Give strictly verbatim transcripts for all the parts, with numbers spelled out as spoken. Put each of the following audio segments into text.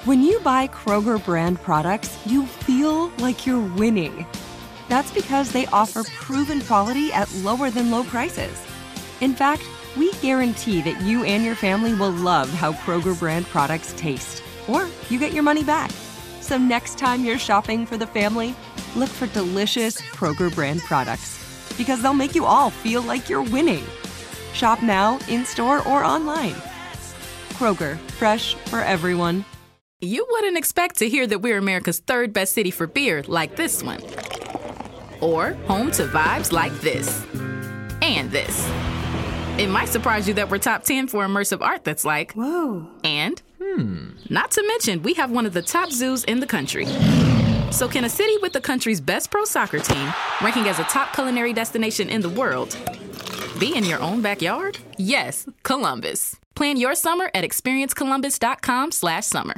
When you buy Kroger brand products, you feel like you're winning. That's because they offer proven quality at lower than low prices. In fact, we guarantee that you and your family will love how Kroger brand products taste, or you get your money back. So next time you're shopping for the family, look for delicious Kroger brand products, because they'll make you all feel like you're winning. Shop now, in-store, or online. Kroger, fresh for everyone. You wouldn't expect to hear that we're America's third best city for beer like this one. Or home to vibes like this. And this. It might surprise you that we're top ten for immersive art that's like, Whoa. And, hmm, not to mention, we have one of the top zoos in the country. So can a city with the country's best pro soccer team, ranking as a top culinary destination in the world, be in your own backyard? Yes, Columbus. Plan your summer at experiencecolumbus.com slash summer.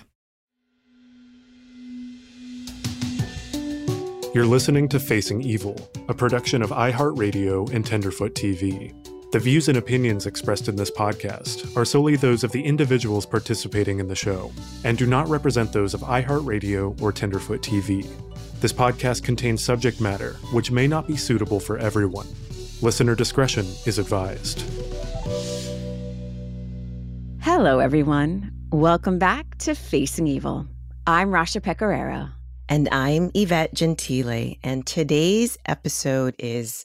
You're listening to Facing Evil, a production of iHeartRadio and Tenderfoot T V. The views and opinions expressed in this podcast are solely those of the individuals participating in the show and do not represent those of iHeartRadio or Tenderfoot T V. This podcast contains subject matter which may not be suitable for everyone. Listener discretion is advised. Hello, everyone. Welcome back to Facing Evil. I'm Rasha Pecoraro. And I'm Yvette Gentile, and today's episode is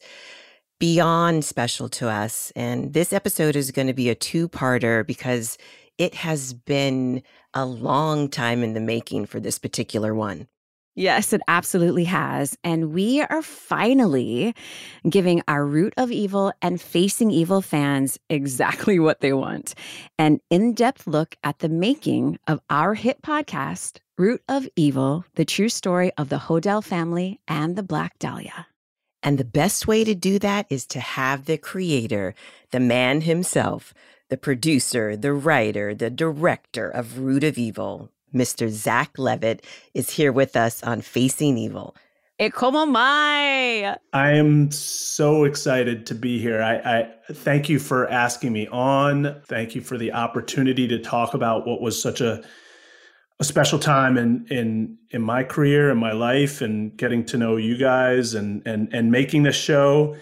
beyond special to us. And this episode is going to be a two-parter because it has been a long time in the making for this particular one. Yes, it absolutely has. And we are finally giving our Root of Evil and Facing Evil fans exactly what they want. An in-depth look at the making of our hit podcast, Root of Evil, the true story of the Hodel family and the Black Dahlia. And the best way to do that is to have the creator, the man himself, the producer, the writer, the director of Root of Evil, Mister Zach Levitt, is here with us on Facing Evil. E como mai? I am so excited to be here. I, I thank you for asking me on. Thank you for the opportunity to talk about what was such a a special time in in in my career and my life, and getting to know you guys and and and making this show.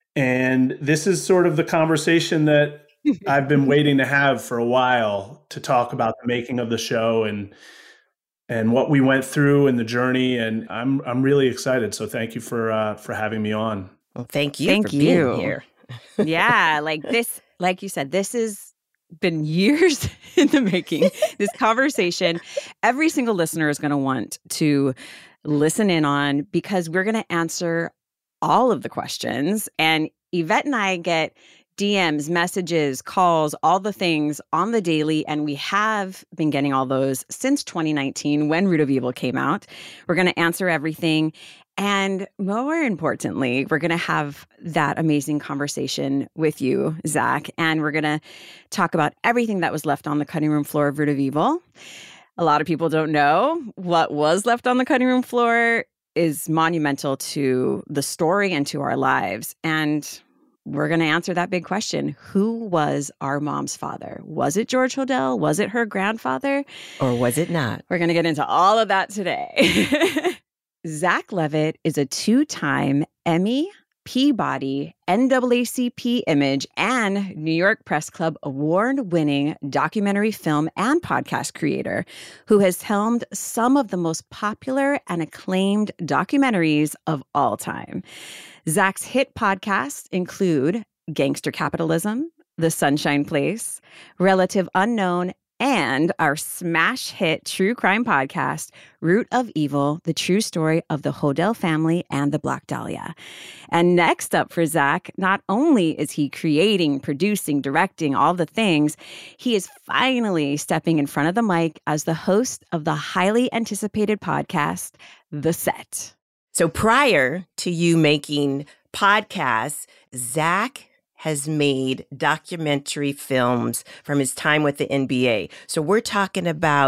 And this is sort of the conversation that I've been waiting to have for a while, to talk about the making of the show and and what we went through and the journey. And I'm I'm really excited. So thank you for uh, for having me on. Well, thank you Thank for you. being here. Yeah, like this, like you said, this has been years in the making, this conversation. Every single listener is going to want to listen in on, because we're going to answer all of the questions. And Yvette and I get D Ms, messages, calls, all the things on the daily. And we have been getting all those since twenty nineteen when Root of Evil came out. We're going to answer everything. And more importantly, we're going to have that amazing conversation with you, Zach. And we're going to talk about everything that was left on the cutting room floor of Root of Evil. A lot of people don't know what was left on the cutting room floor is monumental to the story and to our lives. And we're going to answer that big question. Who was our mom's father? Was it George Hodel? Was it her grandfather? Or was it not? We're going to get into all of that today. Zach Levitt is a two-time Emmy, Peabody, N double A C P Image, and New York Press Club award-winning documentary film and podcast creator who has helmed some of the most popular and acclaimed documentaries of all time. Zach's hit podcasts include Gangster Capitalism, The Sunshine Place, Relative Unknown, and our smash hit true crime podcast, Root of Evil, the true story of the Hodel family and the Black Dahlia. And next up for Zach, not only is he creating, producing, directing, all the things, he is finally stepping in front of the mic as the host of the highly anticipated podcast, The Set. So prior to you making podcasts, Zach has made documentary films from his time with the N B A. So we're talking about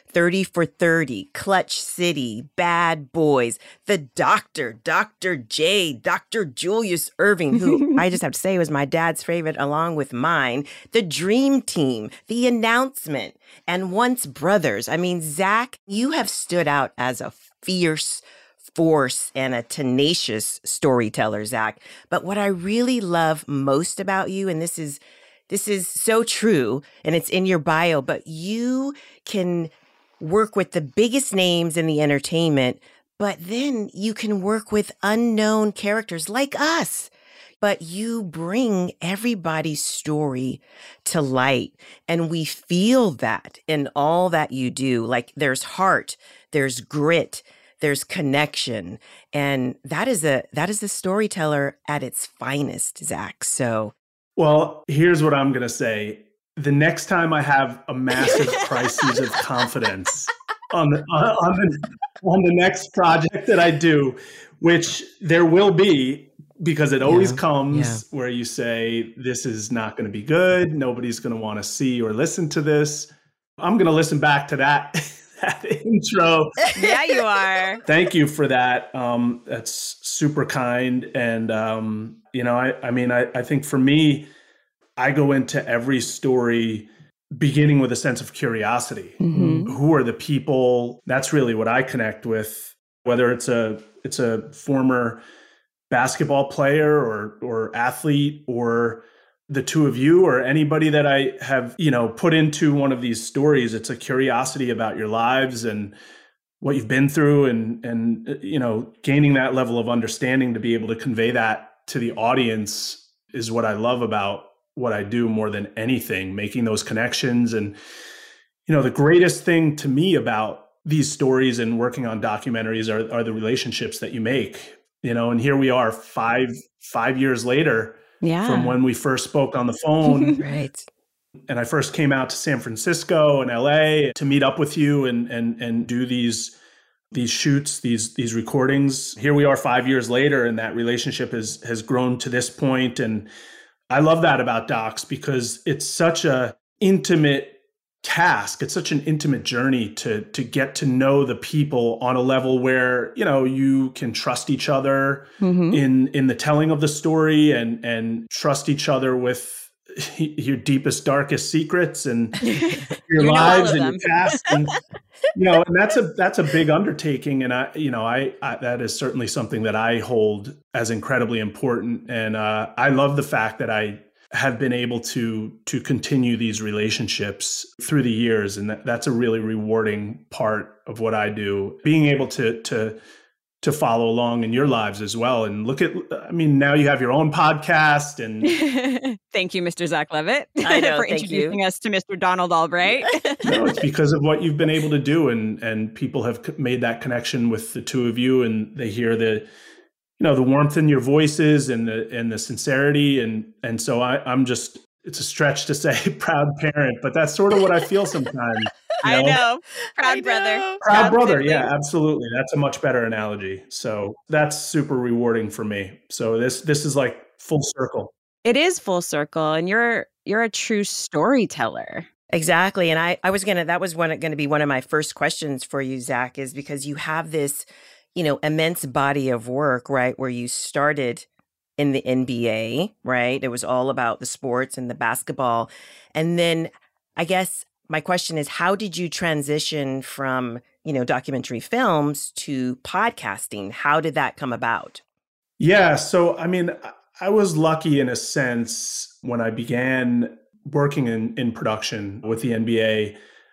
thirty for thirty, Clutch City, Bad Boys, The Doctor, Doctor J, Doctor Julius Irving, who I just have to say was my dad's favorite along with mine, The Dream Team, The Announcement, and Once Brothers. I mean, Zach, you have stood out as a fierce force and a tenacious storyteller, Zach. But what I really love most about you, and this is this is so true, and it's in your bio, but you can work with the biggest names in the entertainment, but then you can work with unknown characters like us. But you bring everybody's story to light, and we feel that in all that you do. Like there's heart, there's grit, there's connection, and that is a that is a storyteller at its finest, Zach. So, well, here's what I'm gonna say: the next time I have a massive crisis of confidence on the on the on the next project that I do, which there will be, because it always yeah, comes yeah. where you say this is not going to be good, nobody's going to want to see or listen to this. I'm going to listen back to that. That intro. Yeah, you are. Thank you for that. Um, that's super kind. And, um, you know, I, I mean, I, I think for me, I go into every story beginning with a sense of curiosity. Mm-hmm. Who are the people? That's really what I connect with, whether it's a, it's a former basketball player or, or athlete, or the two of you, or anybody that I have, you know, put into one of these stories. It's a curiosity about your lives and what you've been through, and, and, you know, gaining that level of understanding to be able to convey that to the audience is what I love about what I do more than anything, making those connections. And, you know, the greatest thing to me about these stories and working on documentaries are, are the relationships that you make, you know, and here we are five, five years later. Yeah. From when we first spoke on the phone. Right. And I first came out to San Francisco and L A to meet up with you and and and do these these shoots, these these recordings. Here we are five years later, and that relationship has has grown to this point. And I love that about docs, because it's such a intimate task. It's such an intimate journey to to get to know the people on a level where, you know, you can trust each other mm-hmm. in in the telling of the story, and and trust each other with your deepest, darkest secrets and your you lives and your past. And, you know, and that's a that's a big undertaking. And I, you know, I, I that is certainly something that I hold as incredibly important. And uh, I love the fact that I have been able to to continue these relationships through the years, and that, that's a really rewarding part of what I do. Being able to to to follow along in your lives as well, and look at. I mean, now you have your own podcast, and thank you, Mister Zach Levitt, I know, for introducing you. us to Mister Donald Albright. No, it's because of what you've been able to do, and and people have made that connection with the two of you, and they hear the. You know, the warmth in your voices and the and the sincerity. And and so I, I'm just, it's a stretch to say proud parent, but that's sort of what I feel sometimes. You know? I know. Proud I brother. know. Proud Absolutely. brother. Yeah, absolutely. That's a much better analogy. So that's super rewarding for me. So this this is like full circle. It is full circle. And you're you're a true storyteller. Exactly. And I, I was going to, that was one going to be one of my first questions for you, Zach, is because you have this, you know, immense body of work, right? Where you started in the N B A, right? It was all about the sports and the basketball. And then I guess my question is, how did you transition from, you know, documentary films to podcasting? How did that come about? Yeah. So, I mean, I was lucky in a sense when I began working in, in production with the N B A.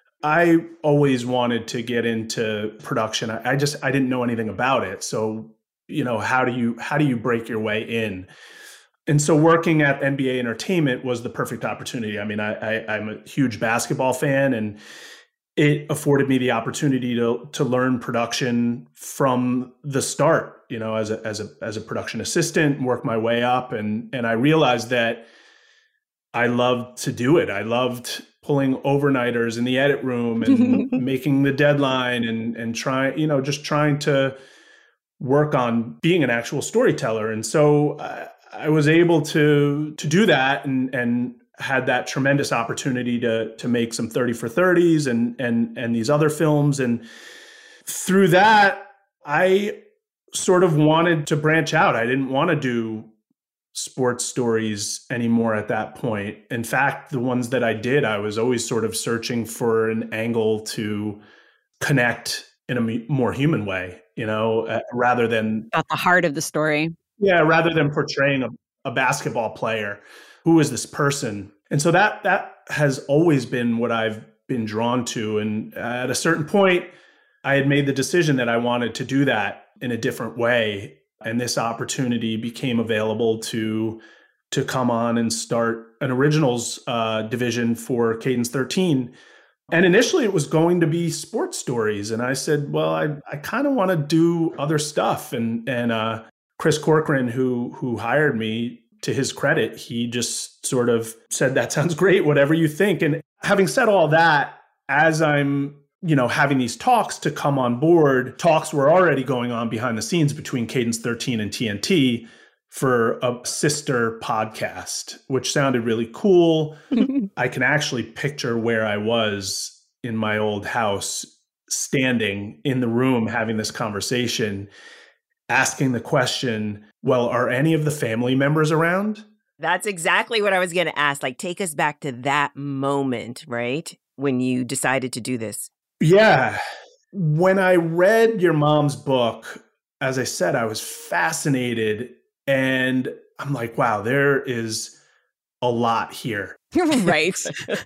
I always wanted to get into production. I, I just, I didn't know anything about it. So, you know, how do you, how do you break your way in? And so working at N B A Entertainment was the perfect opportunity. I mean, I, I, I'm a huge basketball fan, and it afforded me the opportunity to, to learn production from the start, you know, as a, as a, as a production assistant, work my way up. And, and I realized that I loved to do it. I loved pulling overnighters in the edit room and making the deadline and and trying, you know, just trying to work on being an actual storyteller. And so uh, I was able to to do that and and had that tremendous opportunity to to make some thirty for thirties and and and these other films. And through that, I sort of wanted to branch out. I didn't want to do sports stories anymore at that point. In fact, the ones that I did, I was always sort of searching for an angle to connect in a more human way, you know, uh, rather than at the heart of the story. Yeah, rather than portraying a, a basketball player. Who is this person? And so that that has always been what I've been drawn to. And at a certain point, I had made the decision that I wanted to do that in a different way. And this opportunity became available to to come on and start an originals uh, division for Cadence thirteen. And initially it was going to be sports stories. And I said, well, I, I kind of want to do other stuff. And and uh, Chris Corcoran, who who hired me, to his credit, he just sort of said, that sounds great, whatever you think. And having said all that, as I'm, you know, having these talks to come on board, talks were already going on behind the scenes between Cadence thirteen and T N T for a sister podcast, which sounded really cool. I can actually picture where I was in my old house, standing in the room, having this conversation, asking the question, well, are any of the family members around? That's exactly what I was going to ask. Like, take us back to that moment, right? When you decided to do this. Yeah. When I read your mom's book, as I said, I was fascinated. And I'm like, wow, there is a lot here. Right.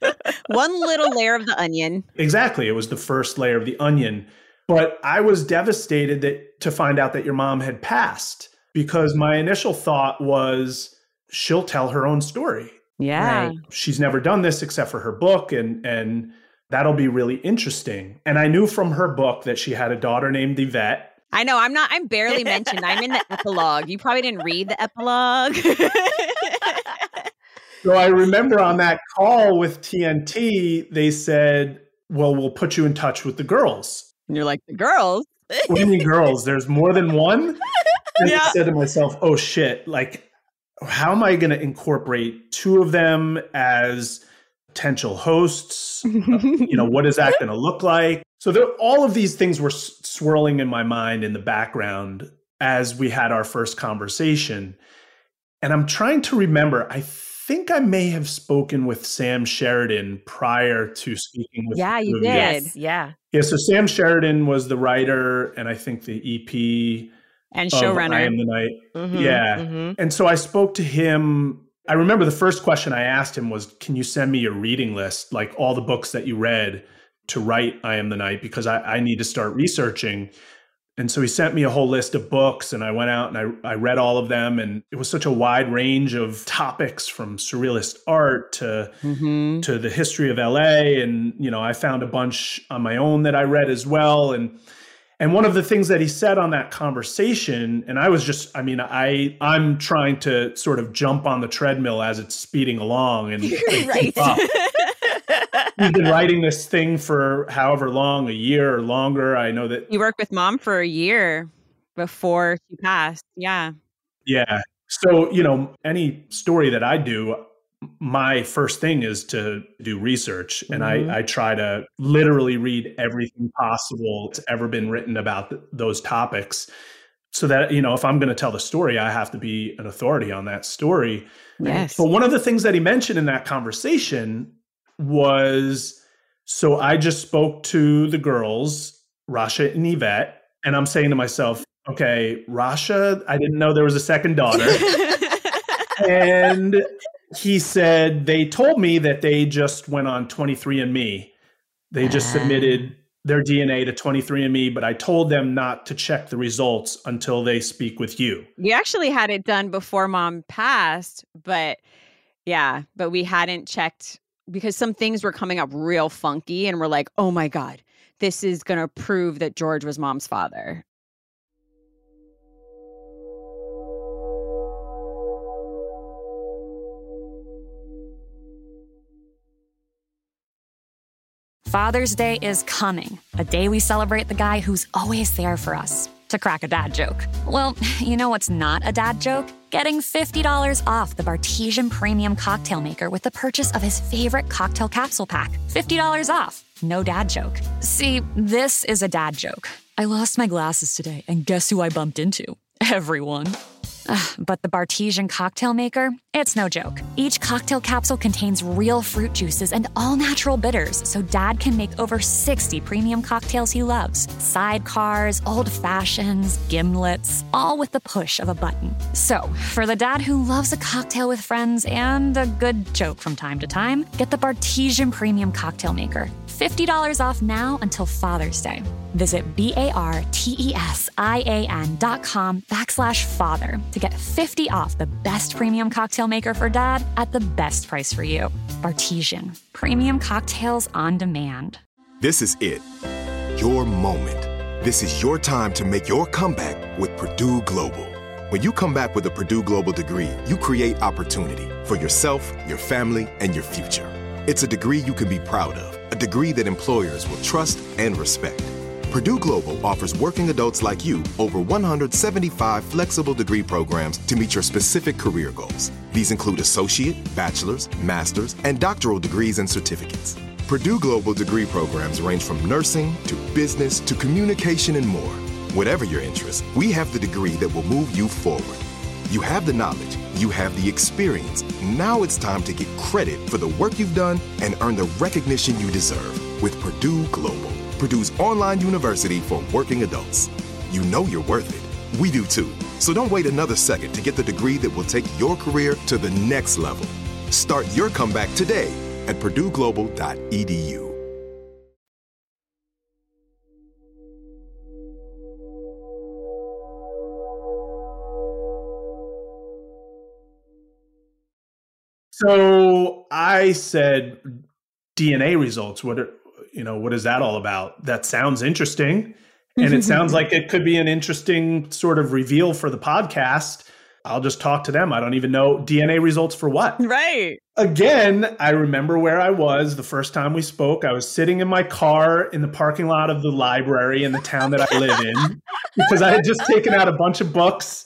One little layer of the onion. Exactly. It was the first layer of the onion. But I was devastated that, to find out that your mom had passed, because my initial thought was she'll tell her own story. Yeah. Right? She's never done this except for her book, and and that'll be really interesting. And I knew from her book that she had a daughter named Yvette. I know. I'm not, I'm barely mentioned. I'm in the epilogue. You probably didn't read the epilogue. So I remember on that call with T N T, they said, well, we'll put you in touch with the girls. And you're like, the girls? What do you mean girls? There's more than one? And Yeah. I said to myself, oh shit, like, how am I going to incorporate two of them as potential hosts? Uh, you know, what is that going to look like? So there, all of these things were s- swirling in my mind in the background as we had our first conversation. And I'm trying to remember, I think I may have spoken with Sam Sheridan prior to speaking with Yeah, you you. did. Yes, yeah. Yeah, so Sam Sheridan was the writer and I think the E P And of showrunner. I Am the Night. Mhm, Yeah. mhm. And so I spoke to him. I remember the first question I asked him was, can you send me your reading list, like all the books that you read to write I Am the Night, because I, I need to start researching. And so he sent me a whole list of books and I went out and I, I read all of them. And it was such a wide range of topics, from surrealist art to, Mm-hmm. to the history of L A. And, you know, I found a bunch on my own that I read as well. And And one of the things that he said on that conversation, and I was just, I mean, I, I'm trying to sort of jump on the treadmill as it's speeding along and, and Right. keep up. He's been writing this thing for however long, a year or longer. I know that. You worked with mom for a year before she passed. Yeah. Yeah. So, you know, any story that I do, my first thing is to do research. And Mhm. I, I try to literally read everything possible that's ever been written about th- those topics. So that, you know, if I'm going to tell the story, I have to be an authority on that story. Yes. But one of the things that he mentioned in that conversation was, so I just spoke to the girls, Rasha and Yvette, and I'm saying to myself, okay, Rasha, I didn't know there was a second daughter. And he said, they told me that they just went on twenty-three and me. They just Ah. submitted their D N A to twenty-three and me, but I told them not to check the results until they speak with you. We actually had it done before mom passed, but yeah, but we hadn't checked because some things were coming up real funky and we're like, oh my God, this is going to prove that George was mom's father. Father's Day is coming, a day we celebrate the guy who's always there for us. to crack a dad joke. Well, you know what's not a dad joke? Getting fifty dollars off the Bartesian Premium Cocktail Maker with the purchase of his favorite cocktail capsule pack. fifty dollars off. No dad joke. See, this is a dad joke. I lost my glasses today, and guess who I bumped into? Everyone. Ugh, but the Bartesian Cocktail Maker, it's no joke. Each cocktail capsule contains real fruit juices and all-natural bitters, so Dad can make over sixty premium cocktails he loves. Sidecars, old fashions, gimlets, all with the push of a button. So, for the dad who loves a cocktail with friends and a good joke from time to time, get the Bartesian Premium Cocktail Maker. fifty dollars off now until Father's Day. Visit B-A-R-T-E-S-I-A-N dot com backslash father to get fifty off the best premium cocktail maker for dad at the best price for you. Bartesian. Premium cocktails on demand. This is it. Your moment. This is your time to make your comeback with Purdue Global. When you come back with a Purdue Global degree, you create opportunity for yourself, your family, and your future. It's a degree you can be proud of, a degree that employers will trust and respect. Purdue Global offers working adults like you over one hundred seventy-five flexible degree programs to meet your specific career goals. These include associate, bachelor's, master's, and doctoral degrees and certificates. Purdue Global degree programs range from nursing to business to communication and more. Whatever your interest, we have the degree that will move you forward. You have the knowledge, you have the experience. Now it's time to get credit for the work you've done and earn the recognition you deserve with Purdue Global, Purdue's online university for working adults. You know you're worth it. We do too. So don't wait another second to get the degree that will take your career to the next level. Start your comeback today at purdue global dot e d u. So I said D N A results. What are, you know, what is that all about? That sounds interesting. And it sounds like it could be an interesting sort of reveal for the podcast. I'll just talk to them. I don't even know D N A results for what. Right. Again, I remember where I was the first time we spoke. I was sitting in my car in the parking lot of the library in the town that I live in because I had just taken out a bunch of books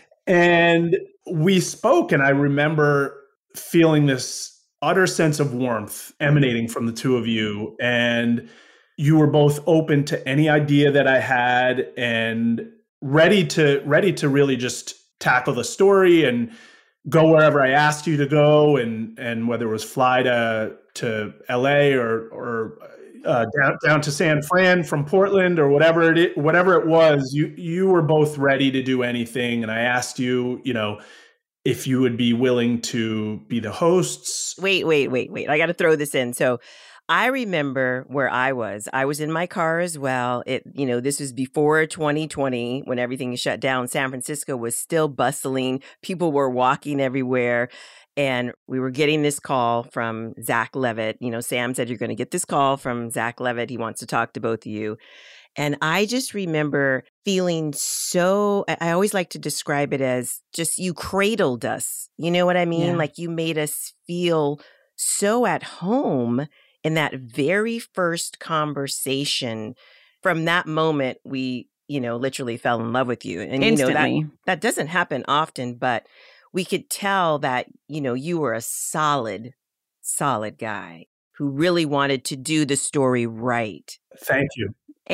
and we spoke. And I remember feeling this utter sense of warmth emanating from the two of you. And you were both open to any idea that I had and ready to ready to really just tackle the story and go wherever I asked you to go, and and whether it was fly to to L A or or uh, down down to San Fran from Portland or whatever it whatever it was, you you were both ready to do anything. And I asked you, you know, if you would be willing to be the hosts. Wait, wait, wait, wait. I got to throw this in. So I remember where I was. I was in my car as well. It, you know, this was before twenty twenty when everything shut down. San Francisco was still bustling. People were walking everywhere. And we were getting this call from Zach Levitt. You know, Sam said, you're going to get this call from Zach Levitt. He wants to talk to both of you. And I just remember feeling so, I always like to describe it as just you cradled us. You know what I mean? Yeah. Like you made us feel so at home in that very first conversation. From that moment, we, you know, literally fell in love with you. And, Instantly. you know, that, that doesn't happen often, but we could tell that, you know, you were a solid, solid guy who really wanted to do the story right. Thank you.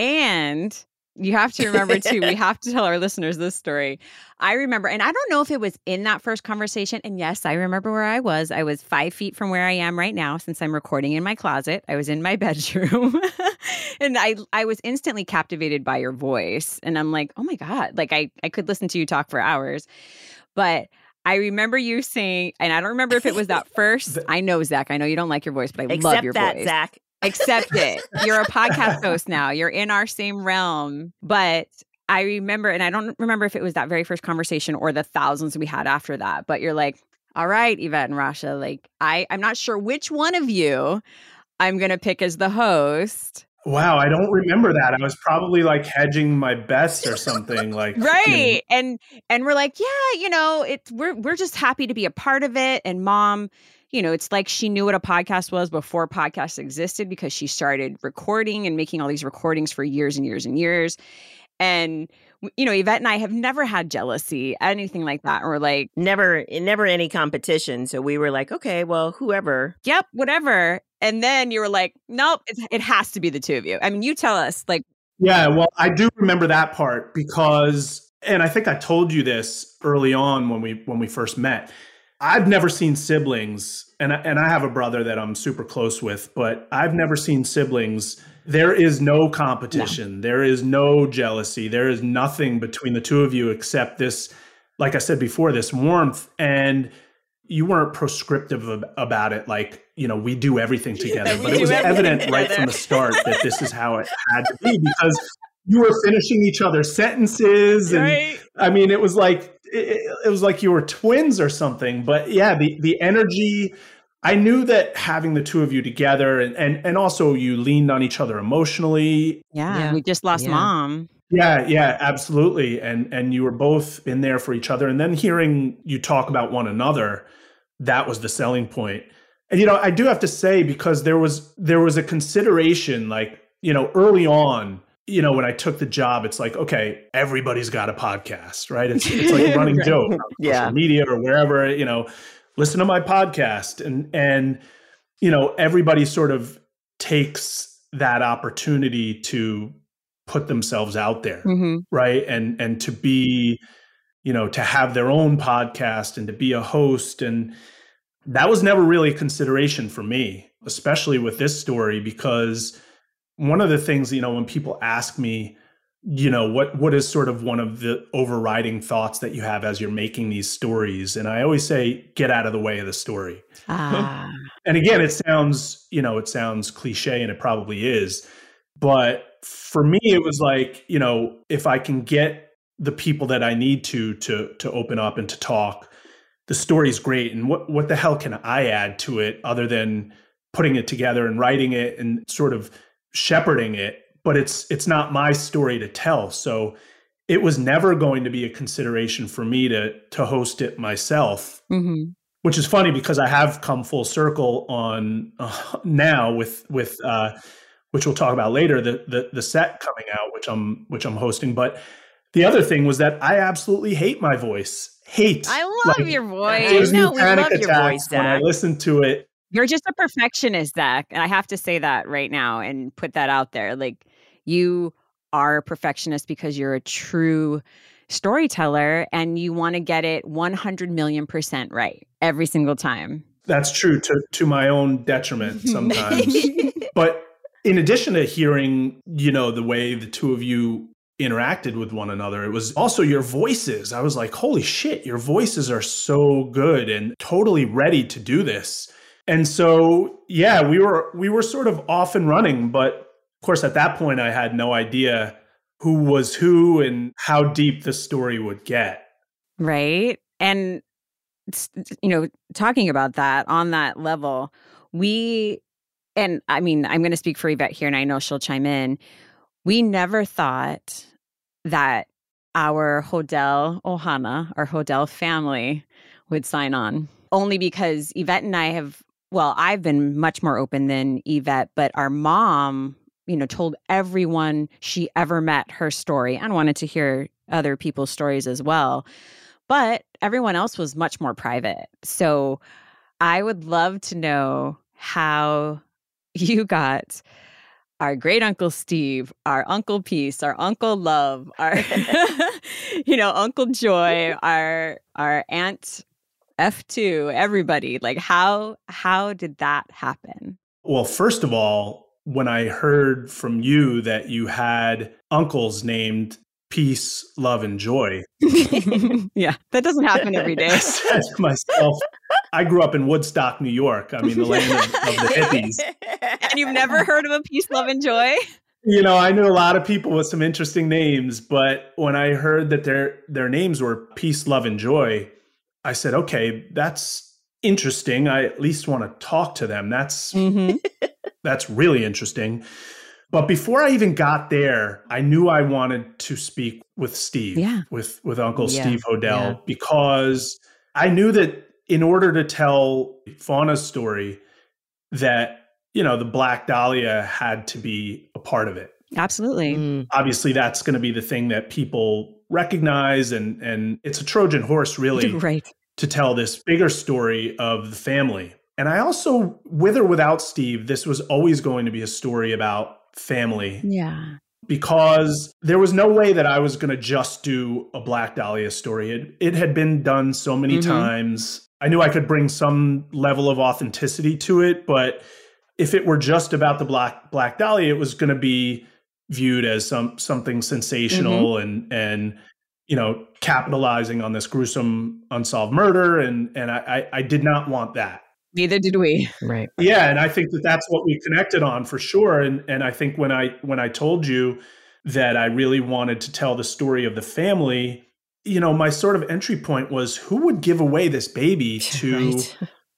And you have to remember, too, we have to tell our listeners this story. I remember, and I don't know if it was in that first conversation. And yes, I remember where I was. I was five feet from where I am right now, since I'm recording in my closet. I was in my bedroom. And I I was instantly captivated by your voice. And I'm like, oh, my God, like I, I could listen to you talk for hours. But I remember you saying, and I don't remember if it was that first. I know, Zach, I know you don't like your voice, but I Accept love your that, voice. Zach. Accept it. You're a podcast host now. You're in our same realm. But I remember, and I don't remember if it was that very first conversation or the thousands we had after that, but you're like, all right, Yvette and Rasha, like, I, I'm not sure which one of you I'm going to pick as the host. Wow, I don't remember that. I was probably like hedging my bets or something like Right. you know. And and we're like, yeah, you know, it's we're we're just happy to be a part of it. And Mom, you know, it's like she knew what a podcast was before podcasts existed because she started recording and making all these recordings for years and years and years. And, you know, Yvette and I have never had jealousy, anything like that. Or like, never, never any competition. So we were like, okay, well, whoever. Yep, whatever. And then you were like, nope, it, it has to be the two of you. I mean, you tell us, like. Yeah, well, I do remember that part because, and I think I told you this early on when we when we first met. I've never seen siblings, and I, and I have a brother that I'm super close with, but I've never seen siblings. There is no competition. No. There is no jealousy. There is nothing between the two of you except this, like I said before, this warmth. And you weren't prescriptive ab- about it. Like, you know, we do everything together. But it was evident together. Right from the start that this is how it had to be because you were finishing each other's sentences. And right. I mean, it was like, it, it was like you were twins or something. But yeah, the, the energy, I knew that having the two of you together and, and, and also you leaned on each other emotionally. Yeah, yeah. We just lost yeah. mom. Yeah, yeah, absolutely. And and you were both in there for each other. And then hearing you talk about one another, that was the selling point. And, you know, I do have to say, because there was there was a consideration, like, you know, early on, you know, when I took the job, it's like, okay, everybody's got a podcast, right? It's, it's like a running right. joke on yeah. social media or wherever, you know, listen to my podcast. And, and, you know, everybody sort of takes that opportunity to put themselves out there, mm-hmm. right? And, and to be, you know, to have their own podcast and to be a host. And that was never really a consideration for me, especially with this story, because one of the things, you know, when people ask me, you know, what what is sort of one of the overriding thoughts that you have as you're making these stories? And I always say, get out of the way of the story. Ah. And again, it sounds, you know, it sounds cliche, and it probably is. But for me, it was like, you know, if I can get the people that I need to to to open up and to talk, the story's great. And what what the hell can I add to it other than putting it together and writing it and sort of shepherding it? But it's it's not my story to tell. So it was never going to be a consideration for me to to host it myself, mm-hmm. which is funny because I have come full circle on uh, now with with uh, which we'll talk about later, the, the the set coming out, which I'm which I'm hosting. But the other thing was that I absolutely hate my voice. Hate. I love like, your voice. Gives no, me we panic love your voice, attacks when I listen to it. You're just a perfectionist, Zach. And I have to say that right now and put that out there. Like, you are a perfectionist because you're a true storyteller and you want to get it one hundred million percent right every single time. That's true, to to my own detriment sometimes. But in addition to hearing, you know, the way the two of you interacted with one another, it was also your voices. I was like, holy shit, your voices are so good and totally ready to do this. And so, yeah, we were we were sort of off and running. But of course, at that point, I had no idea who was who and how deep the story would get. Right. And, you know, talking about that on that level, we, and I mean, I'm going to speak for Yvette here, and I know she'll chime in. We never thought that our Hodel Ohana, our Hodel family, would sign on. Only because Yvette and I have, well, I've been much more open than Yvette, but our mom, you know, told everyone she ever met her story and wanted to hear other people's stories as well. But everyone else was much more private. So I would love to know how you got our great Uncle Steve, our Uncle Peace, our Uncle Love, our, you know, Uncle Joy, our our Aunt F two, everybody. Like, how how did that happen? Well, first of all, when I heard from you that you had uncles named Peace, Love, and Joy. Yeah, that doesn't happen every day. I said to myself, I grew up in Woodstock, New York. I mean, the land of, of the hippies. And you've never heard of a Peace, Love, and Joy? You know, I knew a lot of people with some interesting names, but when I heard that their their names were Peace, Love, and Joy, I said, okay, that's interesting. I at least want to talk to them. That's mm-hmm. that's really interesting. But before I even got there, I knew I wanted to speak with Steve, yeah. with, with Uncle yeah. Steve Hodel, yeah. because I knew that in order to tell Fauna's story, that, you know, the Black Dahlia had to be a part of it. Absolutely. Mm. Obviously, that's going to be the thing that people recognize, and and it's a Trojan horse, really, Right. to tell this bigger story of the family. And I also, with or without Steve, this was always going to be a story about family. Yeah. Because there was no way that I was going to just do a Black Dahlia story. It, it had been done so many Mhm. times. I knew I could bring some level of authenticity to it, but if it were just about the Black Black Dahlia, it was going to be viewed as some something sensational and and you know, capitalizing on this gruesome unsolved murder, and and I I, I did not want that. Neither did we. Right. Yeah, and I think that that's what we connected on for sure. And and I think when I when I told you that I really wanted to tell the story of the family, you know, my sort of entry point was, who would give away this baby to, Right.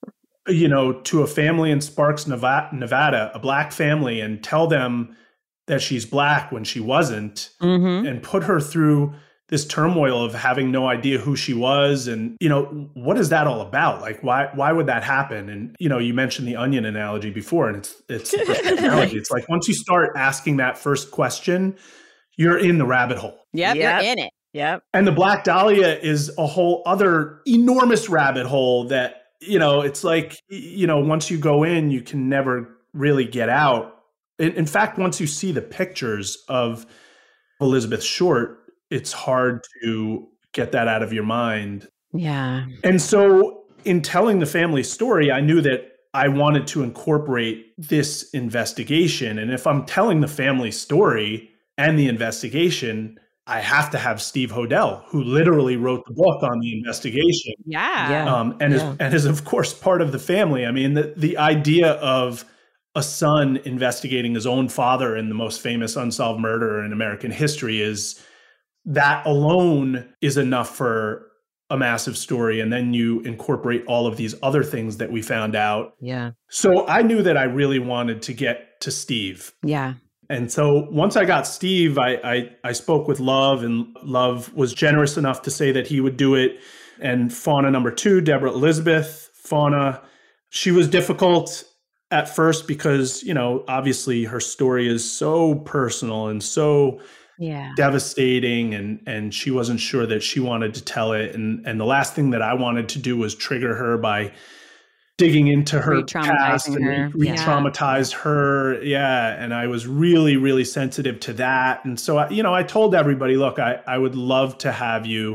you know, to a family in Sparks, Neva- Nevada, a Black family, and tell them that she's Black when she wasn't, Mm-hmm. and put her through this turmoil of having no idea who she was. And, you know, what is that all about? Like, why, why would that happen? And, you know, you mentioned the onion analogy before, and it's, it's, the perfect analogy. It's like, once you start asking that first question, you're in the rabbit hole. Yep, Yep. you're in it. Yep. And the Black Dahlia is a whole other enormous rabbit hole that, you know, it's like, you know, once you go in, you can never really get out. In, in fact, once you see the pictures of Elizabeth Short, it's hard to get that out of your mind. Yeah. And so in telling the family story, I knew that I wanted to incorporate this investigation. And if I'm telling the family story and the investigation, I have to have Steve Hodel, who literally wrote the book on the investigation. Yeah. Yeah. Um, and, Yeah. is, and is, of course, part of the family. I mean, the, the idea of a son investigating his own father in the most famous unsolved murder in American history is, that alone is enough for a massive story. And then you incorporate all of these other things that we found out. Yeah. So I knew that I really wanted to get to Steve. Yeah. And so once I got Steve, I, I, I spoke with Love, and Love was generous enough to say that he would do it. And Fauna number two, Deborah Elizabeth, Fauna, she was difficult at first because, you know, obviously her story is so personal and so Yeah. devastating, and and she wasn't sure that she wanted to tell it. And and the last thing that I wanted to do was trigger her by digging into her Re-traumatizing past and her. re- Yeah. re-traumatize her. Yeah. And I was really, really sensitive to that. And so, I, you know, I told everybody, look, I, I would love to have you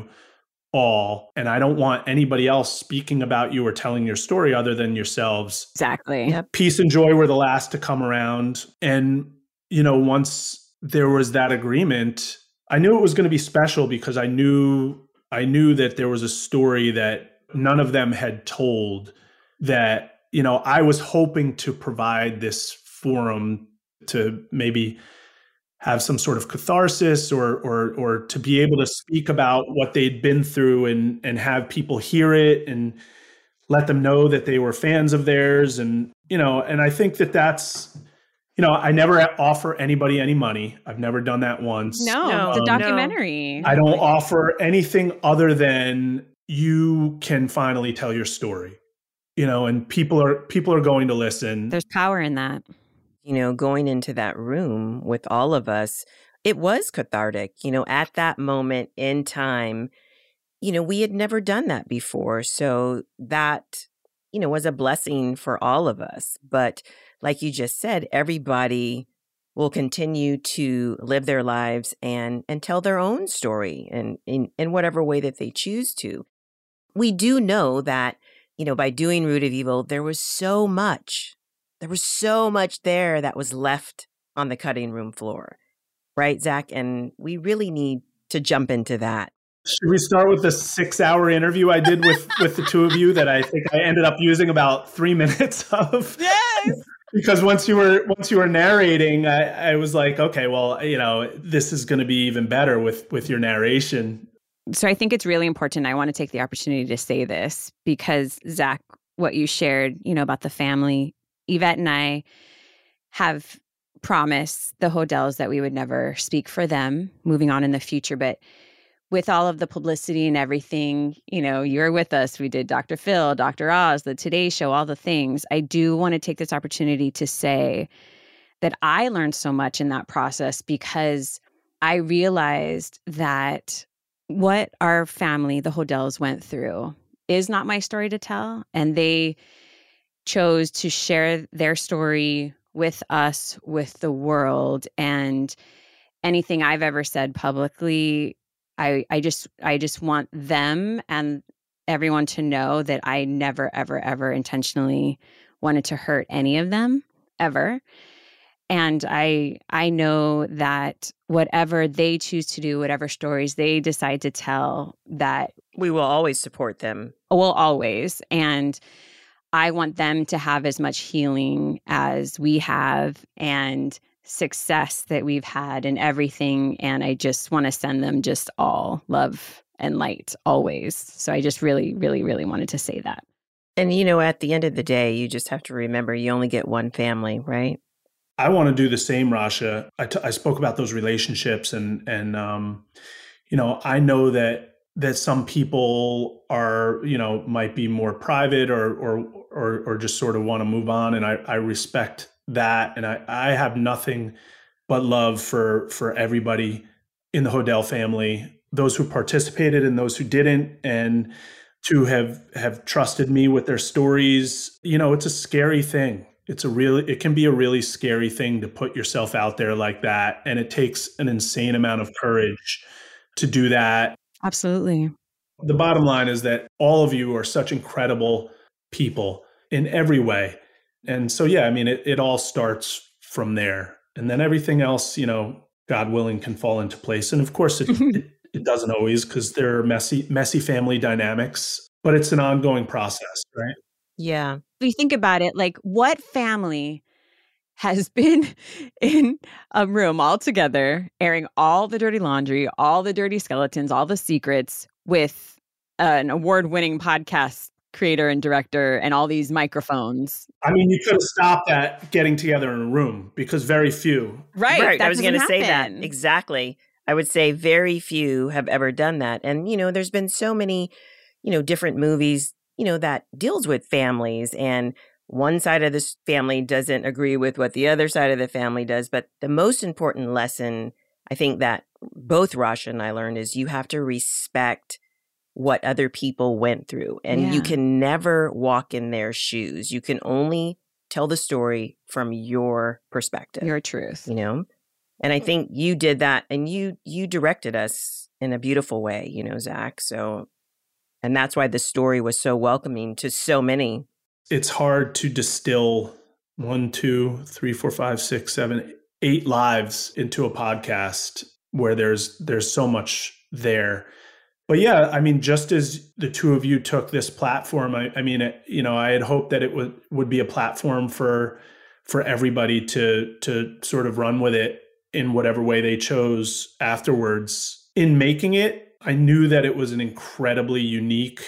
all, and I don't want anybody else speaking about you or telling your story other than yourselves. Exactly. Yep. Peace and Joy were the last to come around. And, you know, once there was that agreement, I knew it was going to be special because I knew I knew that there was a story that none of them had told, that, you know, I was hoping to provide this forum to maybe have some sort of catharsis, or or or to be able to speak about what they'd been through, and and have people hear it and let them know that they were fans of theirs. And, you know, and I think that that's, you know, I never offer anybody any money. I've never done that once. No, No, it's a Um, documentary. I don't offer anything other than you can finally tell your story, you know, and people are people are going to listen. There's power in that. You know, going into that room with all of us, it was cathartic. You know, at that moment in time, you know, we had never done that before. So that, you know, was a blessing for all of us. But like you just said, everybody will continue to live their lives and and tell their own story, and in, in whatever way that they choose to. We do know that, you know, by doing Root of Evil, there was so much, there was so much there that was left on the cutting room floor. Right, Zach? And we really need to jump into that. Should we start with the six hour interview I did with, with the two of you that I think I ended up using about three minutes of? Yes. Because once you were once you were narrating, I, I was like, okay, well, you know, this is going to be even better with with your narration. So I think it's really important. I want to take the opportunity to say this because, Zach, what you shared, you know, about the family, Yvette and I have promised the Hodels that we would never speak for them moving on in the future. But with all of the publicity and everything, you know, you're with us. We did Doctor Phil, Doctor Oz, the Today Show, all the things. I do want to take this opportunity to say that I learned so much in that process because I realized that what our family, the Hodells, went through is not my story to tell. And they chose to share their story with us, with the world. And anything I've ever said publicly, I, I just I just want them and everyone to know that I never, ever, ever intentionally wanted to hurt any of them, ever. And I I know that whatever they choose to do, whatever stories they decide to tell, that we will always support them. Will always. And I want them to have as much healing as we have and success that we've had and everything. And I just want to send them just all love and light always. So I just really, really, really wanted to say that. And, you know, at the end of the day, you just have to remember you only get one family, right? I want to do the same, Rasha. I, t- I spoke about those relationships and, and um, you know, I know that that some people are, you know, might be more private or or or, or just sort of want to move on. And I, I respect that. And I, I have nothing but love for for everybody in the Hodel family, those who participated and those who didn't, and to have have trusted me with their stories. You know, it's a scary thing. It's a really, it can be a really scary thing to put yourself out there like that. And it takes an insane amount of courage to do that. Absolutely. The bottom line is that all of you are such incredible people in every way. And so, yeah, I mean, it, it all starts from there. And then everything else, you know, God willing, can fall into place. And of course, it, it, it doesn't always, because there are messy, messy family dynamics, but it's an ongoing process, right? Yeah. If you think about it, like what family has been in a room all together, airing all the dirty laundry, all the dirty skeletons, all the secrets with uh, an award-winning podcast creator and director and all these microphones? I mean, you could have stopped at getting together in a room, because very few. Right. Right. That I was going to doesn't say that. happen. Exactly. I would say very few have ever done that. And, you know, there's been so many, you know, different movies, you know, that deals with families, and one side of this family doesn't agree with what the other side of the family does. But the most important lesson, I think, that both Rasha and I learned is you have to respect what other people went through. And Yeah. you can never walk in their shoes. You can only tell the story from your perspective. Your truth. You know? And I think you did that, and you you directed us in a beautiful way, you know, Zach. So, and that's why the story was so welcoming to so many. It's hard to distill one, two, three, four, five, six, seven, eight lives into a podcast where there's there's so much there. But yeah, I mean, just as the two of you took this platform, I, I mean, it, you know, I had hoped that it would would be a platform for for everybody to to sort of run with it in whatever way they chose afterwards. In making it, I knew that it was an incredibly unique,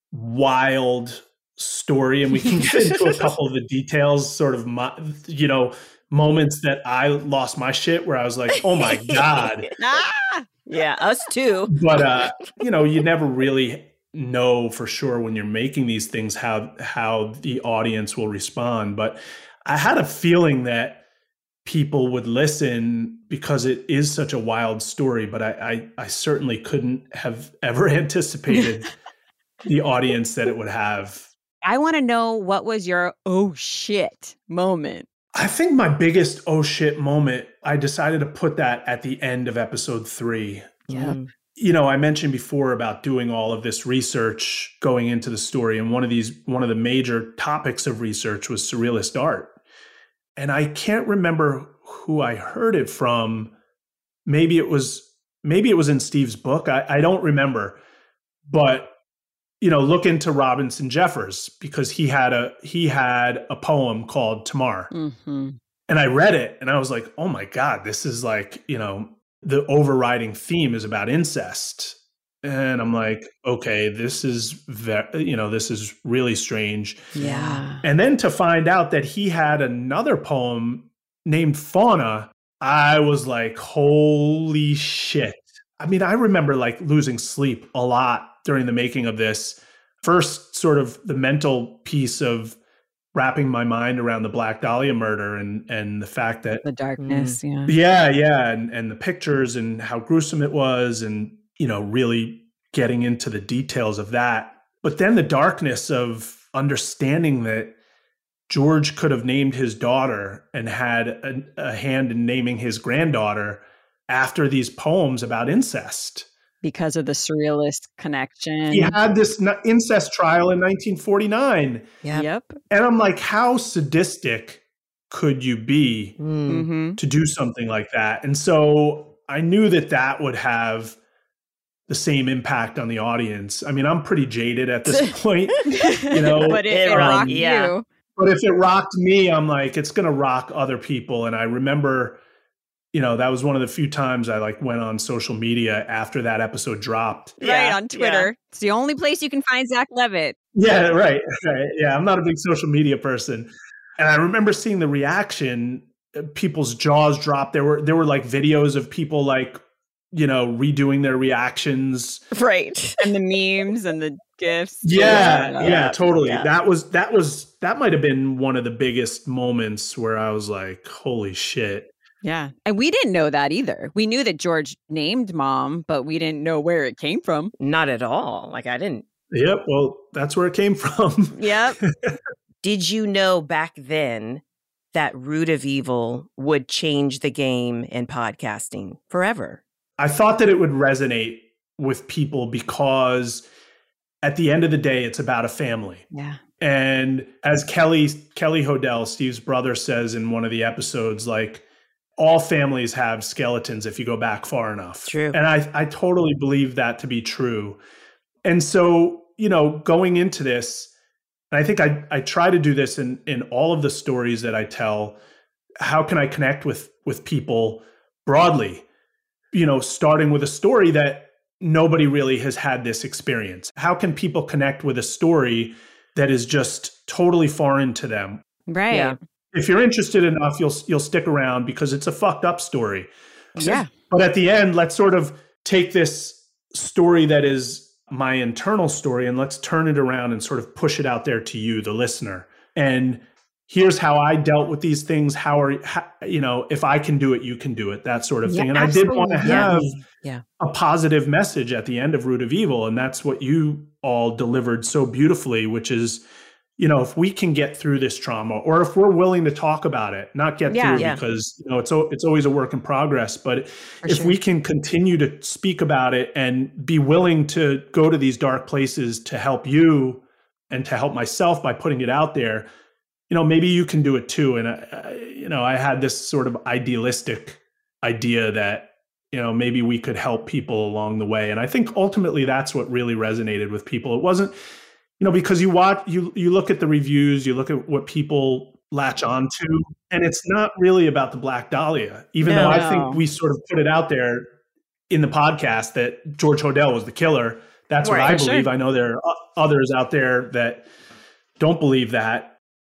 wild story, and we can get into a couple of the details, sort of, my, you know, moments that I lost my shit, where I was like, oh my God. Ah! Yeah, us too. But, uh, you know, you never really know for sure when you're making these things how how the audience will respond. But I had a feeling that people would listen because it is such a wild story, but I, I, I certainly couldn't have ever anticipated the audience that it would have. I want to know, what was your oh shit moment? I think my biggest oh shit moment, I decided to put that at the end of episode three. Yeah. Mm. You know, I mentioned before about doing all of this research going into the story. And one of these, one of the major topics of research was surrealist art. And I can't remember who I heard it from. Maybe it was, maybe it was in Steve's book. I, I don't remember. But, you know, look into Robinson Jeffers, because he had a, he had a poem called Tamar. Mm-hmm. And I read it and I was like, oh my God, this is like, you know, the overriding theme is about incest. And I'm like, okay, this is, ve- you know, this is really strange. Yeah. And then to find out that he had another poem named Fauna, I was like, holy shit. I mean, I remember like losing sleep a lot during the making of this. First, sort of the mental piece of wrapping my mind around the Black Dahlia murder and and the fact that the darkness, mm. yeah, yeah. yeah, and and the pictures and how gruesome it was, and you know, really getting into the details of that. But then the darkness of understanding that George could have named his daughter and had a, a hand in naming his granddaughter after these poems about incest. Because of the surrealist connection. He had this incest trial in nineteen forty-nine. Yep. yep. And I'm like, how sadistic could you be mm-hmm. to do something like that? And so I knew that that would have the same impact on the audience. I mean, I'm pretty jaded at this point, you know. But if it, it rocked yeah. you. But if it rocked me, I'm like, it's going to rock other people. And I remember, you know, that was one of the few times I like went on social media after that episode dropped. Right, yeah, on Twitter. Yeah. It's the only place you can find Zach Levitt. Yeah, right, right. Yeah, I'm not a big social media person. And I remember seeing the reaction, people's jaws dropped. There were there were like videos of people like, you know, redoing their reactions. Right. And the memes and the GIFs. Yeah, yeah, yeah, totally. Yeah. That was that was that might have been one of the biggest moments where I was like, holy shit. Yeah. And we didn't know that either. We knew that George named mom, but we didn't know where it came from. Not at all. Like I didn't. Yep. Well, that's where it came from. Yep. Did you know back then that Root of Evil would change the game in podcasting forever? I thought that it would resonate with people because at the end of the day, it's about a family. Yeah. And as Kelly, Kelly Hodel, Steve's brother, says in one of the episodes, like, all families have skeletons if you go back far enough. True. And I, I totally believe that to be true. And so, you know, going into this, and I think I, I try to do this in, in all of the stories that I tell. How can I connect with, with people broadly? You know, starting with a story that nobody really has had this experience. How can people connect with a story that is just totally foreign to them? Right. Yeah. If you're interested enough, you'll you'll stick around because it's a fucked up story. Yeah. But at the end, let's sort of take this story that is my internal story and let's turn it around and sort of push it out there to you, the listener. And here's how I dealt with these things. How are, how, you know, if I can do it, you can do it, that sort of yeah, thing. And absolutely. I did want to have yeah. a positive message at the end of Root of Evil. And that's what you all delivered so beautifully, which is, you know, if we can get through this trauma, or if we're willing to talk about it, not get yeah, through yeah. because, you know, it's it's always a work in progress. But For if sure. we can continue to speak about it and be willing to go to these dark places to help you and to help myself by putting it out there, you know, maybe you can do it too. And, I, you know, I had this sort of idealistic idea that, you know, maybe we could help people along the way. And I think ultimately that's what really resonated with people. It wasn't, you know, because you watch, you you look at the reviews, you look at what people latch on to, and it's not really about the Black Dahlia, even No. though I think we sort of put it out there in the podcast that George Hodel was the killer. That's what Right, I believe. sure. I know there are others out there that don't believe that.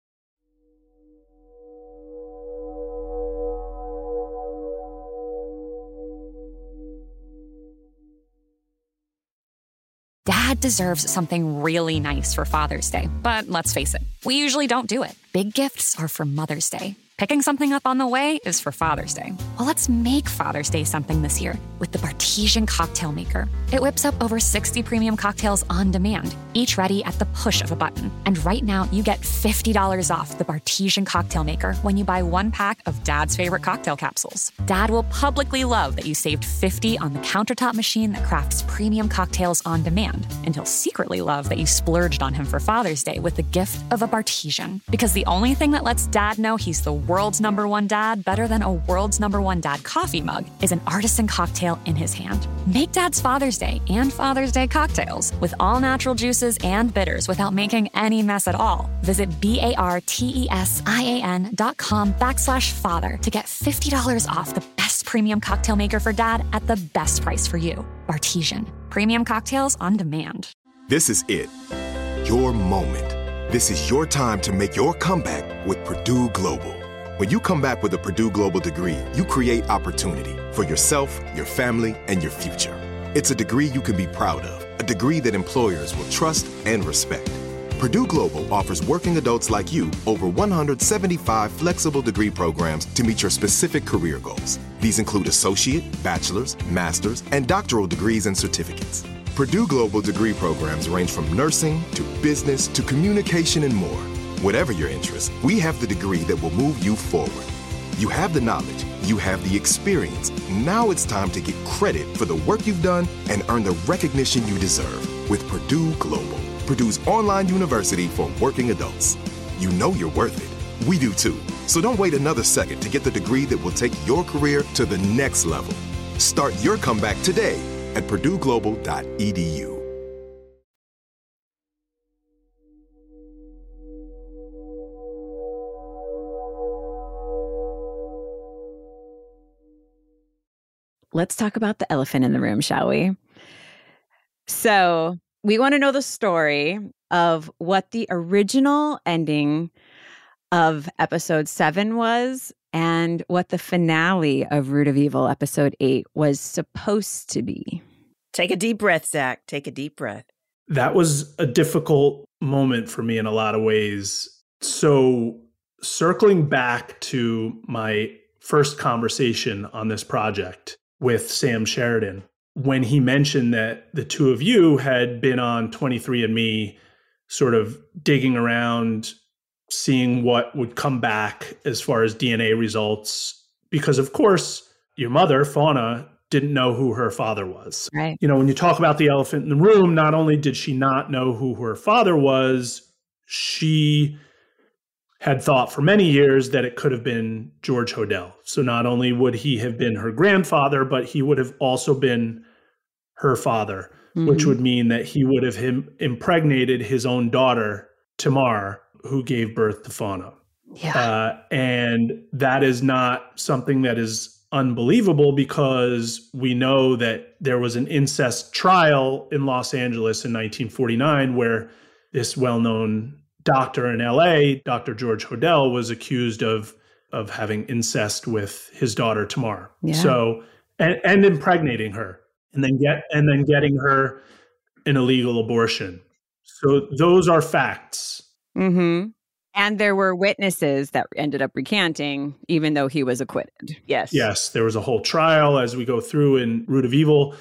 Dad deserves something really nice for Father's Day, but let's face it, we usually don't do it. Big gifts are for Mother's Day. Picking something up on the way is for Father's Day. Well, let's make Father's Day something this year with the Bartesian Cocktail Maker. It whips up over sixty premium cocktails on demand, each ready at the push of a button. And right now, you get fifty dollars off the Bartesian Cocktail Maker when you buy one pack of Dad's favorite cocktail capsules. Dad will publicly love that you saved fifty dollars on the countertop machine that crafts premium cocktails on demand. And he'll secretly love that you splurged on him for Father's Day with the gift of a Bartesian. Because the only thing that lets Dad know he's the world's number one dad better than a world's number one dad coffee mug is an artisan cocktail in his hand. Make Dad's Father's Day and Father's Day cocktails with all natural juices and bitters without making any mess at all. Visit B-A-R-T-E-S-I-A-N dot com backslash father to get fifty dollars off the best premium cocktail maker for Dad at the best price for you. Bartesian. Premium cocktails on demand. This is it. Your moment. This is your time to make your comeback with Purdue Global. When you come back with a Purdue Global degree, you create opportunity for yourself, your family, and your future. It's a degree you can be proud of, a degree that employers will trust and respect. Purdue Global offers working adults like you over one hundred seventy-five flexible degree programs to meet your specific career goals. These include associate, bachelor's, master's, and doctoral degrees and certificates. Purdue Global degree programs range from nursing to business to communication and more. Whatever your interest, we have the degree that will move you forward. You have the knowledge, you have the experience. Now it's time to get credit for the work you've done and earn the recognition you deserve with Purdue Global, Purdue's online university for working adults. You know you're worth it. We do too. So don't wait another second to get the degree that will take your career to the next level. Start your comeback today at purdue global dot e d u. Let's talk about the elephant in the room, shall we? So we want to know the story of what the original ending of episode seven was and what the finale of Root of Evil, episode eight, was supposed to be. Take a deep breath, Zach. Take a deep breath. That was a difficult moment for me in a lot of ways. So circling back to my first conversation on this project with Sam Sheridan, when he mentioned that the two of you had been on twenty-three and me, sort of digging around, seeing what would come back as far as D N A results, because of course, your mother, Fauna, didn't know who her father was. Right. You know, when you talk about the elephant in the room, not only did she not know who her father was, she had thought for many years that it could have been George Hodel. So not only would he have been her grandfather, but he would have also been her father, mm-hmm. which would mean that he would have him impregnated his own daughter, Tamar, who gave birth to Fauna. Yeah. Uh, and that is not something that is unbelievable, because we know that there was an incest trial in Los Angeles in nineteen forty-nine where this well-known doctor in L A, Doctor George Hodel, was accused of of having incest with his daughter Tamar. Yeah. So and, and impregnating her, and then get and then getting her an illegal abortion. So those are facts. Mm-hmm. And there were witnesses that ended up recanting, even though he was acquitted. Yes. Yes, there was a whole trial as we go through in Root of Evil.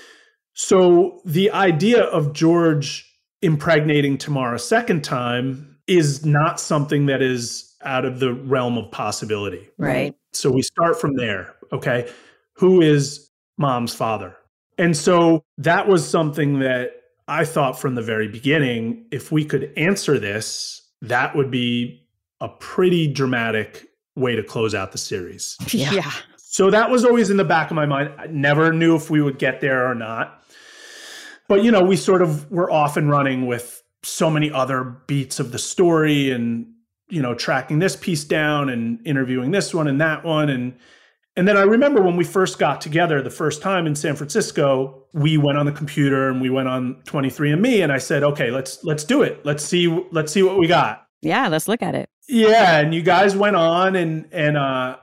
So the idea of George impregnating Tamar a second time is not something that is out of the realm of possibility. Right. So we start from there. Okay. Who is mom's father? And so that was something that I thought from the very beginning, if we could answer this, that would be a pretty dramatic way to close out the series. Yeah. yeah. So that was always in the back of my mind. I never knew if we would get there or not. But, you know, we sort of were off and running with so many other beats of the story and, you know, tracking this piece down and interviewing this one and that one. And and then I remember when we first got together the first time in San Francisco, we went on the computer and we went on twenty-three and me, and I said, okay, let's let's do it. Let's see let's see what we got. Yeah, let's look at it. Yeah, and you guys went on, and and uh,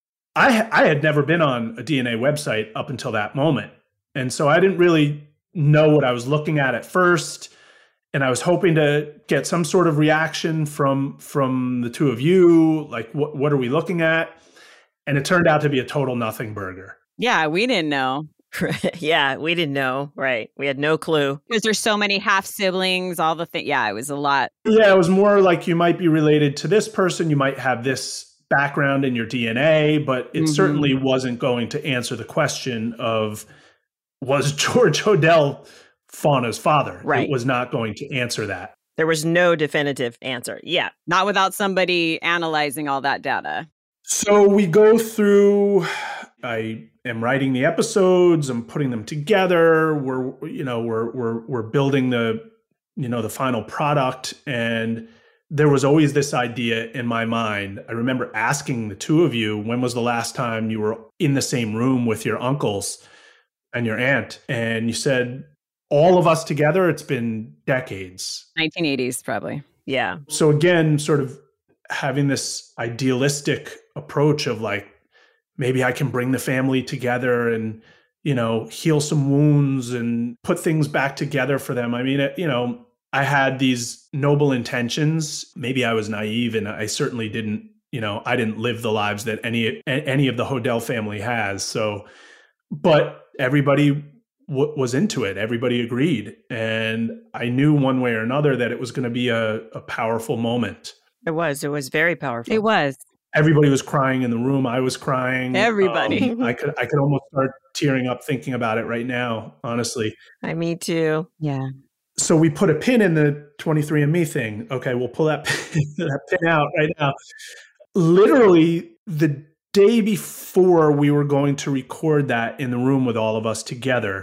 I I had never been on a D N A website up until that moment, and so I didn't really know what I was looking at at first, and I was hoping to get some sort of reaction from from the two of you, like what what are we looking at? And it turned out to be a total nothing burger. Yeah, we didn't know. Yeah, we didn't know. Right. We had no clue. Because there's so many half siblings, all the things. Yeah, it was a lot. Yeah, it was more like you might be related to this person. You might have this background in your D N A, but it mm-hmm. certainly wasn't going to answer the question of, was George Hodel Fauna's father? Right. It was not going to answer that. There was no definitive answer. Yeah. Not without somebody analyzing all that data. So we go through, I am writing the episodes, I'm putting them together. We're, you know, we're, we're, we're building the, you know, the final product. And there was always this idea in my mind. I remember asking the two of you, when was the last time you were in the same room with your uncles and your aunt? And you said, all of us together, it's been decades. nineteen eighties, probably. Yeah. So again, sort of having this idealistic approach of like, maybe I can bring the family together and, you know, heal some wounds and put things back together for them. I mean, it, you know, I had these noble intentions. Maybe I was naive, and I certainly didn't, you know, I didn't live the lives that any any of the Hodel family has. So, but everybody w- was into it. Everybody agreed. And I knew one way or another that it was going to be a, a powerful moment. It was. It was very powerful. It was. Everybody was crying in the room. I was crying. Everybody. Um, I could I could almost start tearing up thinking about it right now, honestly. I me too. Yeah. So we put a pin in the twenty-three and me thing. Okay, we'll pull that pin, that pin out right now. Literally the day before we were going to record that in the room with all of us together,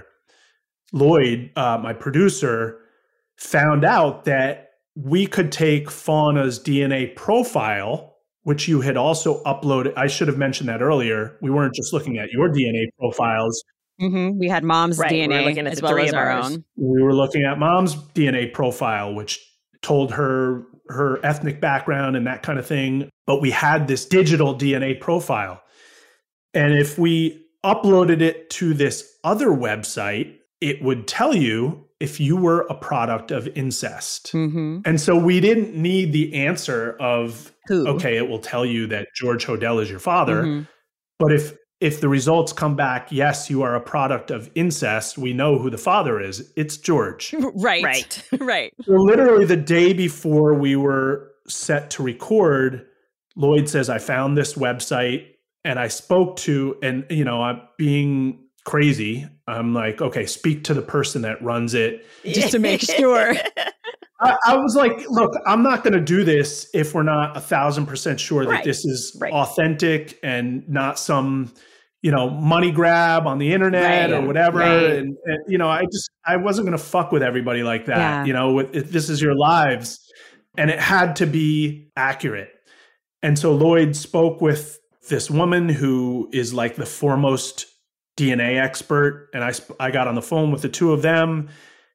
Lloyd, uh, my producer, found out that we could take Fauna's D N A profile, which you had also uploaded. I should have mentioned that earlier. We weren't just looking at your D N A profiles. Mm-hmm. We had mom's Right, D N A we're looking at as the well three as of our ours. own. We were looking at mom's D N A profile, which told her her ethnic background and that kind of thing. But we had this digital D N A profile. And if we uploaded it to this other website, it would tell you if you were a product of incest. Mm-hmm. And so we didn't need the answer of, Who? okay, it will tell you that George Hodel is your father. Mm-hmm. But if if the results come back, yes, you are a product of incest, we know who the father is. It's George. Right. Right. Right. So literally the day before we were set to record, Lloyd says, I found this website and I spoke to, and, you know, I'm being crazy. I'm like, okay, speak to the person that runs it. Just to make sure. I, I was like, look, I'm not going to do this if we're not a thousand percent sure that Right. this is Right. authentic and not some, you know, money grab on the internet Right. or whatever. Right. And, and, you know, I just, I wasn't going to fuck with everybody like that. Yeah. You know, with, if this is your lives, and it had to be accurate. And so Lloyd spoke with this woman who is like the foremost D N A expert. And I, sp- I got on the phone with the two of them.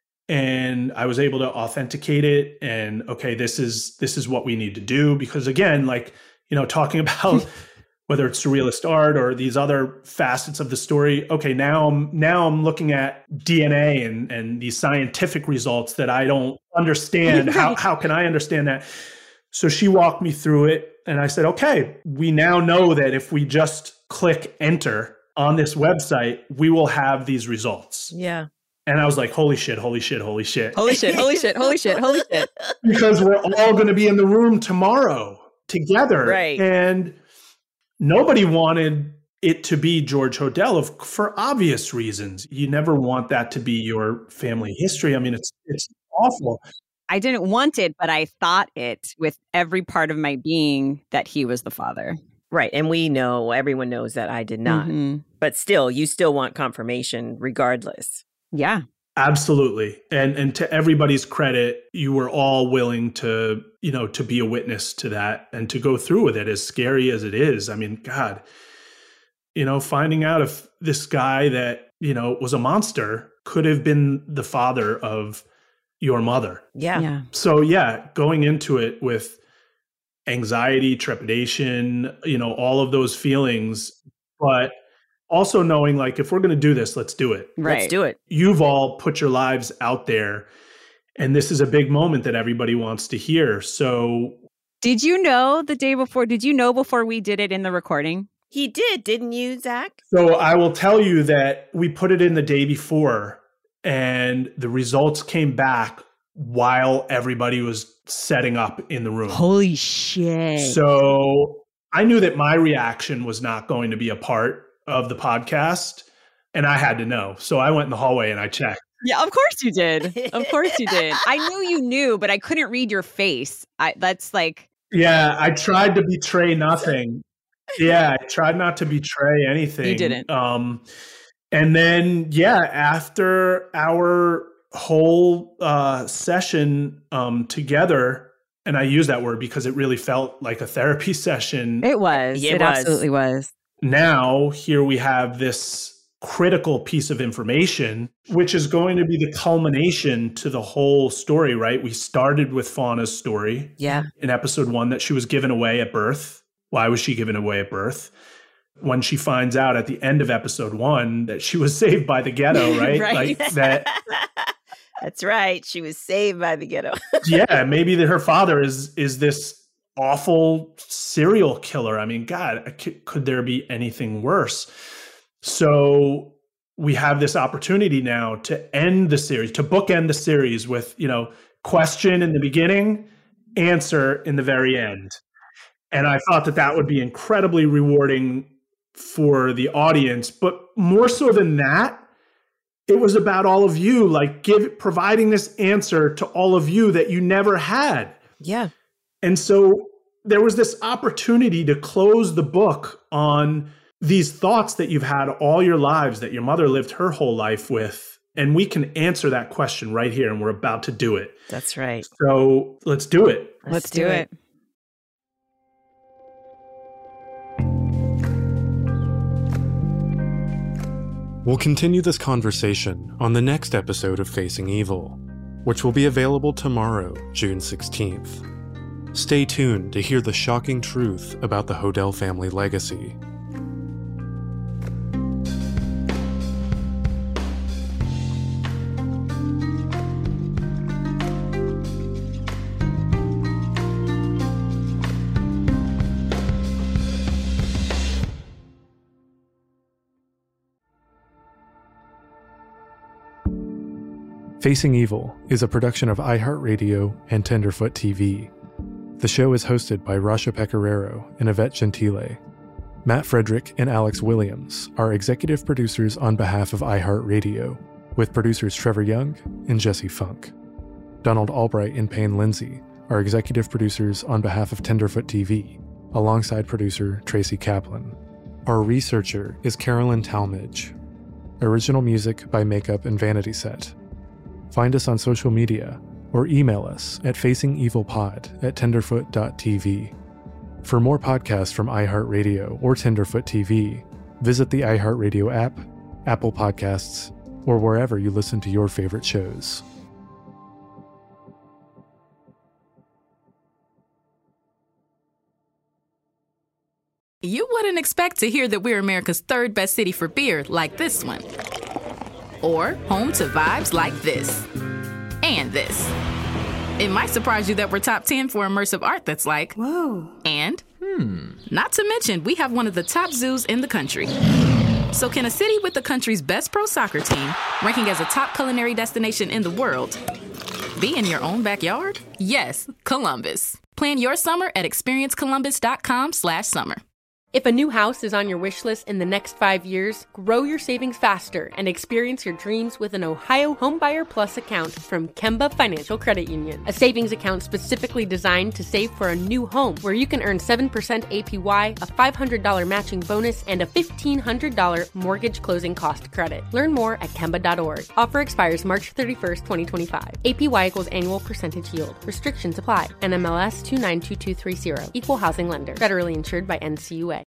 And I was able to authenticate it. And okay, this is this is what we need to do. Because again, like, you know, talking about whether it's surrealist art or these other facets of the story. Okay, now I'm now I'm looking at D N A and, and these scientific results that I don't understand. Right. How how can I understand that? So she walked me through it. And I said, okay, we now know that if we just click enter on this website, we will have these results. Yeah. And I was like, holy shit, holy shit, holy shit. Holy shit, holy shit, holy shit, holy shit. Because we're all going to be in the room tomorrow together. Right. And nobody wanted it to be George Hodel of, for obvious reasons. You never want that to be your family history. I mean, it's it's awful. I didn't want it, but I thought it with every part of my being that he was the father. Right. And we know, everyone knows that I did not. Mhm. But still, you still want confirmation regardless. Yeah. Absolutely. And and to everybody's credit, you were all willing to, you know, to be a witness to that and to go through with it, as scary as it is. I mean, God, you know, finding out if this guy that, you know, was a monster could have been the father of your mother. Yeah. Yeah. So yeah, going into it with anxiety, trepidation, you know, all of those feelings, but also knowing like, if we're going to do this, let's do it. Right. Let's do it. You've all put your lives out there, and this is a big moment that everybody wants to hear. So Did you know the day before? Did you know before we did it in the recording? He did, didn't you, Zach? So I will tell you that we put it in the day before, and the results came back while everybody was setting up in the room. Holy shit. So I knew that my reaction was not going to be a part of the podcast, and I had to know. So I went in the hallway and I checked. Yeah, of course you did. Of course you did. I knew you knew, but I couldn't read your face. I that's like Yeah, I tried to betray nothing. Yeah, I tried not to betray anything. You didn't. Um, and then, yeah, after our whole uh, session um, together, and I use that word because it really felt like a therapy session. it was. It It, was. absolutely was. Now, here we have this critical piece of information, which is going to be the culmination to the whole story, right? We started with Fauna's story Yeah. in episode one that she was given away at birth. Why was she given away at birth? When she finds out at the end of episode one that she was saved by the ghetto, right? Right. Like that. That's right. She was saved by the ghetto. Yeah, maybe that her father is is this awful serial killer. I mean, God, could there be anything worse? So we have this opportunity now to end the series, to bookend the series with, you know, question in the beginning, answer in the very end. And I thought that that would be incredibly rewarding for the audience. But more so than that, it was about all of you, like give providing this answer to all of you that you never had. Yeah. And so there was this opportunity to close the book on these thoughts that you've had all your lives, that your mother lived her whole life with. And we can answer that question right here, and we're about to do it. That's right. So let's do it. Let's, let's do, do it. it. We'll continue this conversation on the next episode of Facing Evil, which will be available tomorrow, June sixteenth. Stay tuned to hear the shocking truth about the Hodel family legacy. Facing Evil is a production of iHeartRadio and Tenderfoot T V. The show is hosted by Rasha Pecoraro and Yvette Gentile. Matt Frederick and Alex Williams are executive producers on behalf of iHeartRadio, with producers Trevor Young and Jesse Funk. Donald Albright and Payne Lindsay are executive producers on behalf of Tenderfoot T V, alongside producer Tracy Kaplan. Our researcher is Carolyn Talmadge. Original music by Makeup and Vanity Set. Find us on social media or email us at facingevilpod at tenderfoot dot t v. For more podcasts from iHeartRadio or Tenderfoot T V, visit the iHeartRadio app, Apple Podcasts, or wherever you listen to your favorite shows. You wouldn't expect to hear that we're America's third best city for beer like this one. Or home to vibes like this. And this. It might surprise you that we're top ten for immersive art that's like, whoa. And, hmm, not to mention we have one of the top zoos in the country. So can a city with the country's best pro soccer team, ranking as a top culinary destination in the world, be in your own backyard? Yes, Columbus. Plan your summer at experience columbus dot com slash summer. If a new house is on your wish list in the next five years, grow your savings faster and experience your dreams with an Ohio Homebuyer Plus account from Kemba Financial Credit Union. A savings account specifically designed to save for a new home, where you can earn seven percent A P Y, a five hundred dollars matching bonus, and a fifteen hundred dollars mortgage closing cost credit. Learn more at kemba dot org. Offer expires March thirty-first, twenty twenty-five. A P Y equals annual percentage yield. Restrictions apply. N M L S two nine two two three zero. Equal housing lender. Federally insured by N C U A.